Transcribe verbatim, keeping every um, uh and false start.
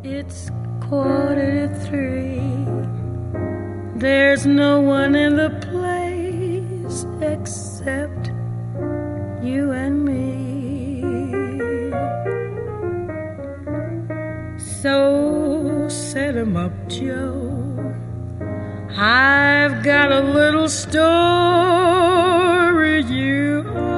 It's quarter to three. There's no one in the place except you and me. So set 'em up, Joe. I've got a little story you